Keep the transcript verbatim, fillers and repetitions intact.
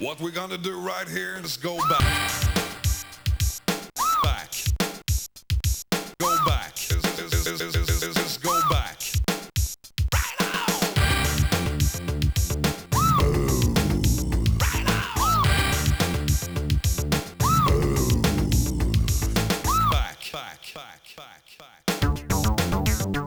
What we're gonna do right here is go back, back, go back, is, is, is, is, is, is, is go back. Right on. Move. Right on. Move. Back, back, back, back, back.